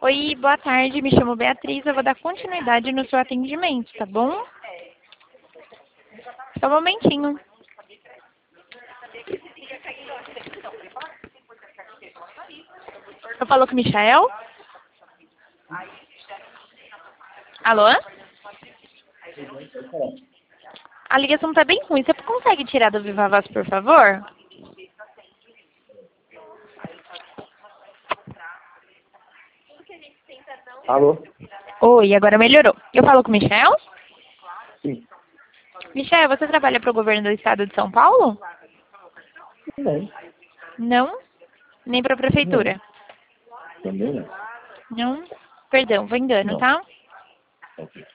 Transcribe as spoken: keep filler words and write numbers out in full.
Oi, boa tarde, me chamo Beatriz, eu vou dar continuidade no seu atendimento, tá bom? Só um momentinho. Eu falo com o Michael? Alô? A ligação tá bem ruim, você consegue tirar do Viva Voz, por favor? Alô? Oi, agora melhorou. Eu falo com o Michel? Sim. Michel, você trabalha para o governo do estado de São Paulo? Não. Não? Nem para a Não. prefeitura? Também não. Não? Perdão, foi engano, Não. tá? Ok.